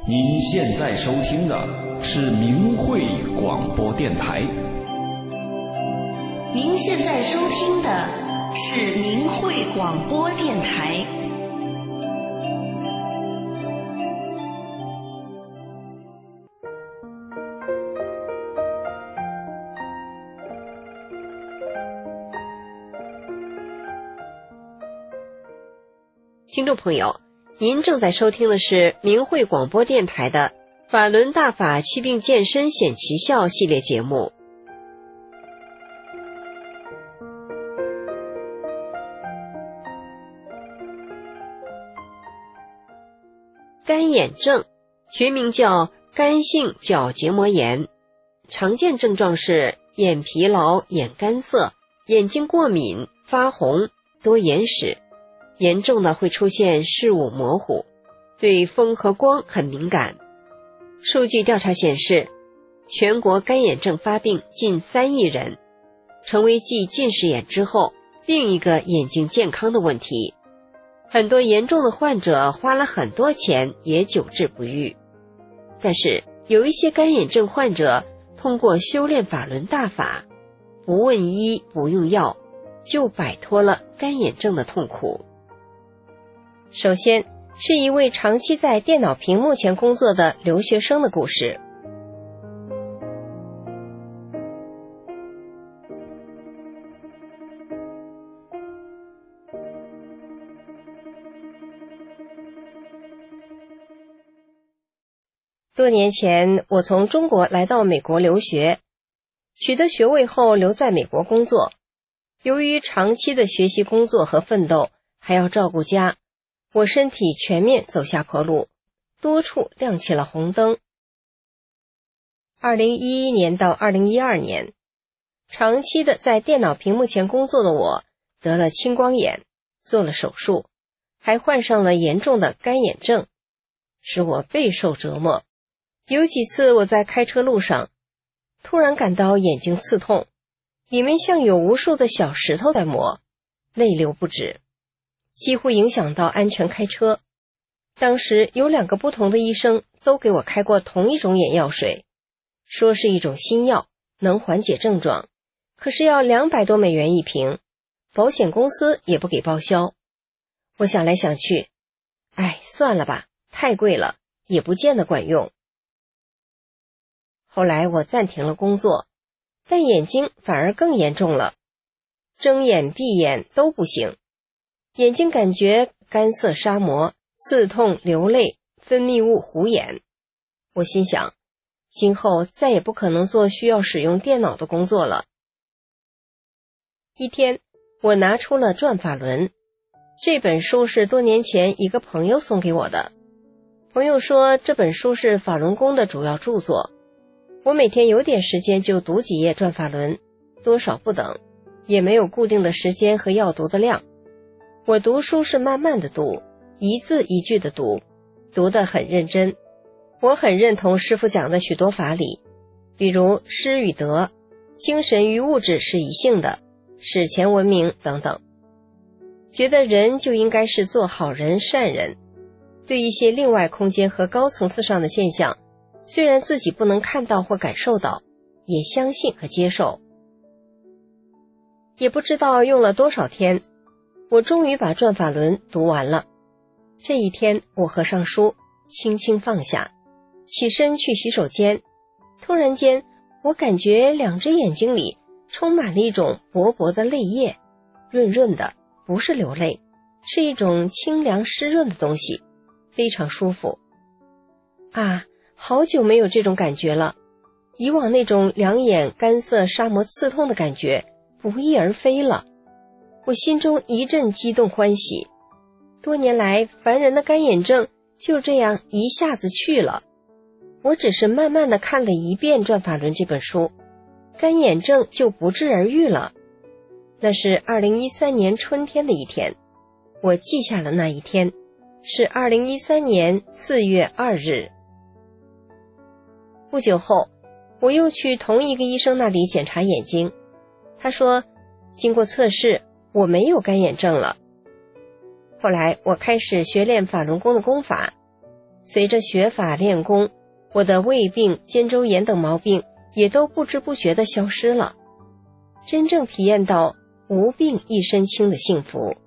您现在收听的是明慧广播电台。 您现在收听的是明慧广播电台。 听众朋友，您正在收听的是明慧广播电台的法轮大法祛病健身显奇效系列节目。干眼症学名叫干性角结膜炎，常见症状是眼疲劳、眼干涩、眼睛过敏、发红、多眼屎，严重的会出现视物模糊，对风和光很敏感。数据调查显示，全国干眼症发病近3亿人，成为继近视眼之后另一个眼睛健康的问题。很多严重的患者花了很多钱也久治不愈，但是有一些干眼症患者通过修炼法轮大法，不问医不用药，就摆脱了干眼症的痛苦。首先是一位长期在电脑屏幕前工作的留学生的故事。多年前，我从中国来到美国留学，取得学位后留在美国工作。由于长期的学习工作和奋斗，还要照顾家，我身体全面走下坡路，多处亮起了红灯。2011年到2012年，长期的在电脑屏幕前工作的我得了青光眼，做了手术，还患上了严重的干眼症，使我备受折磨。有几次我在开车路上，突然感到眼睛刺痛，里面像有无数的小石头在磨，泪流不止，几乎影响到安全开车。当时有2个不同的医生都给我开过同一种眼药水，说是一种新药，能缓解症状，可是要200多美元一瓶，保险公司也不给报销。我想来想去，算了吧，太贵了，也不见得管用。后来我暂停了工作，但眼睛反而更严重了，睁眼闭眼都不行，眼睛感觉干涩沙漠，刺痛流泪，分泌物糊眼。我心想，今后再也不可能做需要使用电脑的工作了。一天，我拿出了《转法轮》，这本书是多年前一个朋友送给我的。朋友说这本书是法轮功的主要著作，我每天有点时间就读几页《转法轮》，多少不等，也没有固定的时间和要读的量。我读书是慢慢的读，一字一句的读，读得很认真。我很认同师父讲的许多法理，比如失与得，精神与物质是一性的，史前文明等等。觉得人就应该是做好人善人，对一些另外空间和高层次上的现象，虽然自己不能看到或感受到，也相信和接受。也不知道用了多少天，我终于把《转法轮》读完了。这一天，我合上书，轻轻放下，起身去洗手间。突然间，我感觉2只眼睛里充满了一种薄薄的泪液，润润的，不是流泪，是一种清凉湿润的东西，非常舒服。好久没有这种感觉了，以往那种两眼干涩沙漠刺痛的感觉不翼而飞了。我心中一阵激动欢喜，多年来凡人的干眼症就这样一下子去了。我只是慢慢地看了一遍《转法轮》这本书，干眼症就不治而愈了。那是2013年春天的一天，我记下了那一天，是2013年4月2日。不久后，我又去同一个医生那里检查眼睛，他说经过测试，我没有干眼症了。后来我开始学练法轮功的功法， 随着学法练功，我的胃病、肩周炎等毛病也都不知不觉地消失了，真正体验到无病一身轻的幸福。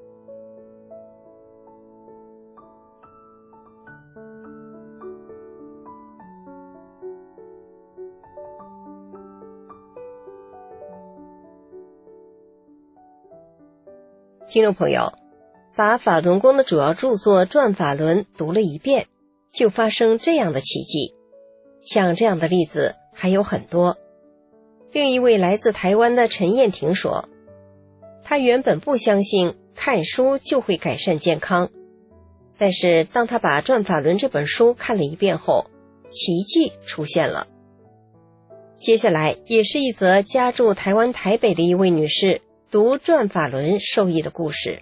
听众朋友，把法轮功的主要著作《转法轮》读了一遍，就发生这样的奇迹。像这样的例子还有很多。另一位来自台湾的陈燕婷说，她原本不相信看书就会改善健康，但是当她把《转法轮》这本书看了一遍后，奇迹出现了。接下来也是一则家住台湾台北的一位女士读《转法轮》受益的故事。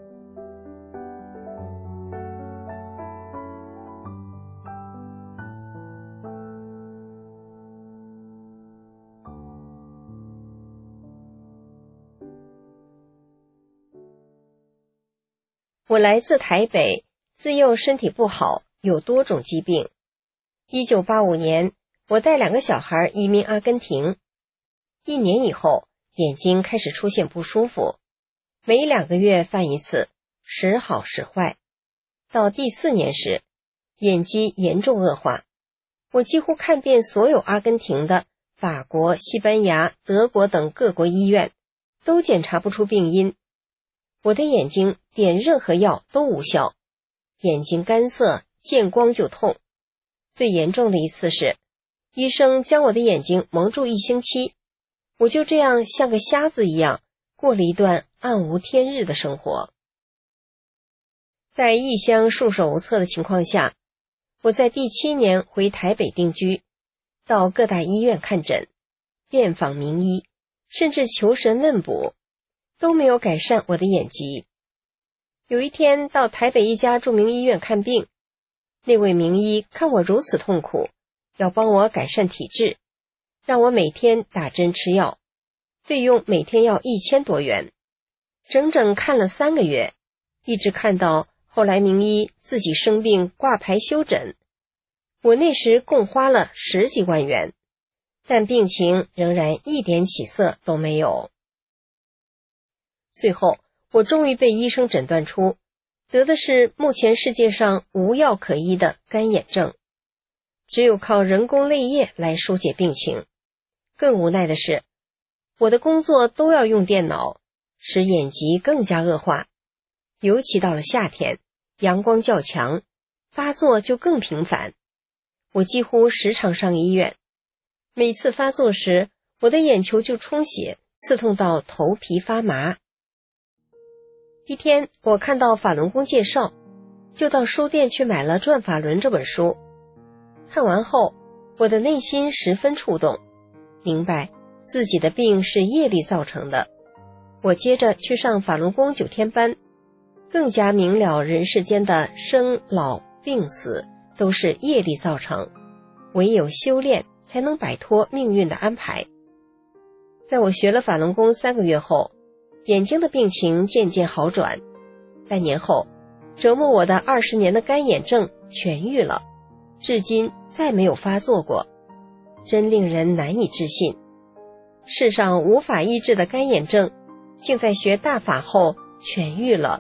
我来自台北，自幼身体不好，有多种疾病。1985年，我带2个小孩移民阿根廷。1年以后，眼睛开始出现不舒服，每2个月犯一次，时好时坏。到第4年时，眼疾严重恶化，我几乎看遍所有阿根廷的、法国、西班牙、德国等各国医院，都检查不出病因。我的眼睛点任何药都无效，眼睛干涩，见光就痛。最严重的一次是，医生将我的眼睛蒙住1星期，我就这样像个瞎子一样，过了一段暗无天日的生活。在异乡束手无策的情况下，我在第7年回台北定居，到各大医院看诊，遍访名医，甚至求神问卜，都没有改善我的眼疾。有一天到台北一家著名医院看病，那位名医看我如此痛苦，要帮我改善体质，让我每天打针吃药，费用每天要1000多元，整整看了3个月，一直看到后来名医自己生病挂牌休诊。我那时共花了10几万元，但病情仍然一点起色都没有。最后，我终于被医生诊断出，得的是目前世界上无药可医的干眼症，只有靠人工泪液来疏解病情。更无奈的是，我的工作都要用电脑，使眼疾更加恶化。尤其到了夏天，阳光较强，发作就更频繁。我几乎时常上医院，每次发作时，我的眼球就充血，刺痛到头皮发麻。一天，我看到法轮功介绍，就到书店去买了《转法轮》这本书。看完后，我的内心十分触动，明白自己的病是业力造成的。我接着去上法轮功9天班，更加明了人世间的生老病死都是业力造成，唯有修炼才能摆脱命运的安排。在我学了法轮功3个月后，眼睛的病情渐渐好转。半年后，折磨我的20年的干眼症痊愈了，至今再没有发作过，真令人难以置信。世上无法医治的干眼症，竟在学大法后痊愈了。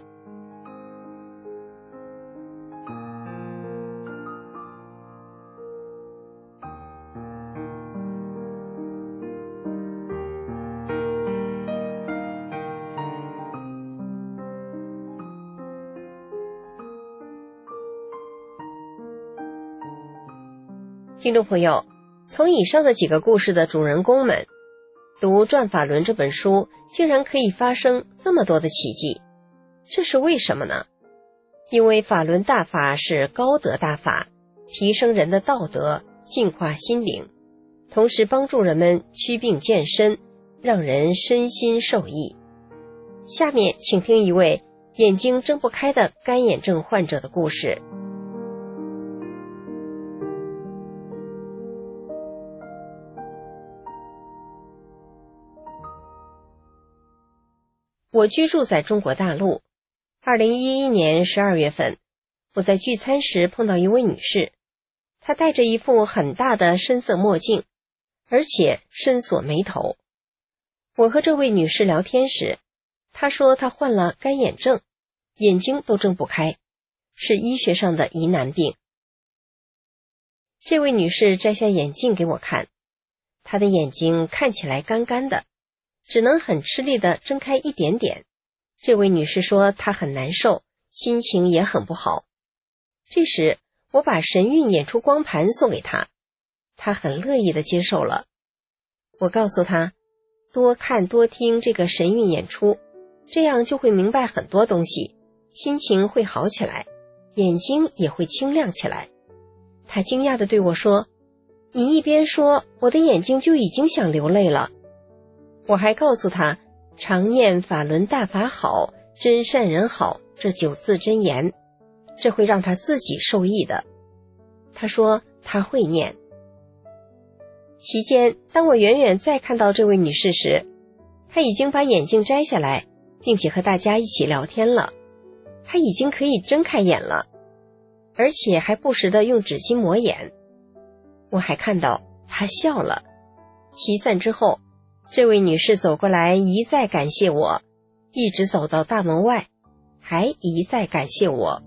听众朋友，从以上的几个故事的主人公们，读《转法轮》这本书竟然可以发生这么多的奇迹，这是为什么呢？因为法轮大法是高德大法，提升人的道德，净化心灵，同时帮助人们祛病健身，让人身心受益。下面请听一位眼睛睁不开的干眼症患者的故事。我居住在中国大陆。2011年12月份， 我在聚餐时碰到一位女士，她戴着一副很大的深色墨镜，而且深锁眉头。我和这位女士聊天时，她说她患了干眼症，眼睛都睁不开，是医学上的疑难病。这位女士摘下眼镜给我看，她的眼睛看起来干干的，只能很吃力地睁开一点点。这位女士说她很难受，心情也很不好。这时我把神韵演出光盘送给她，她很乐意地接受了。我告诉她，多看多听这个神韵演出，这样就会明白很多东西，心情会好起来，眼睛也会清亮起来。她惊讶地对我说，你一边说，我的眼睛就已经想流泪了。我还告诉她，常念法轮大法好，真善人好这9字真言，这会让她自己受益的。她说她会念。席间，当我远远再看到这位女士时，她已经把眼镜摘下来，并且和大家一起聊天了。她已经可以睁开眼了，而且还不时地用纸巾抹眼。我还看到她笑了。席散之后，这位女士走过来一再感谢我，一直走到大门外，还一再感谢我。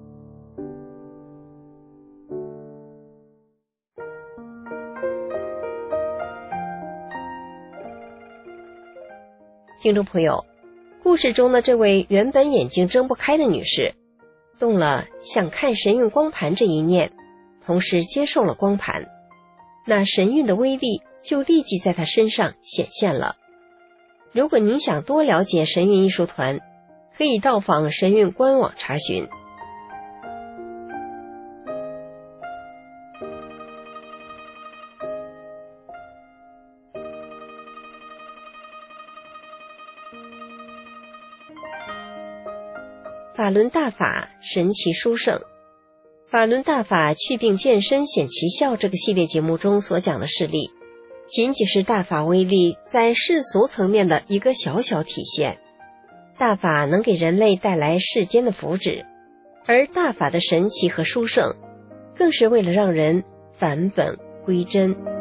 听众朋友，故事中的这位原本眼睛睁不开的女士，动了想看神韵光盘这一念，同时接受了光盘，那神韵的威力就立即在她身上显现了。如果您想多了解神韵艺术团，可以到访神韵官网查询。法轮大法神奇殊胜。法轮大法祛病健身显奇效这个系列节目中所讲的事例，仅仅是大法威力在世俗层面的一个小小体现。大法能给人类带来世间的福祉，而大法的神奇和殊胜，更是为了让人返本归真。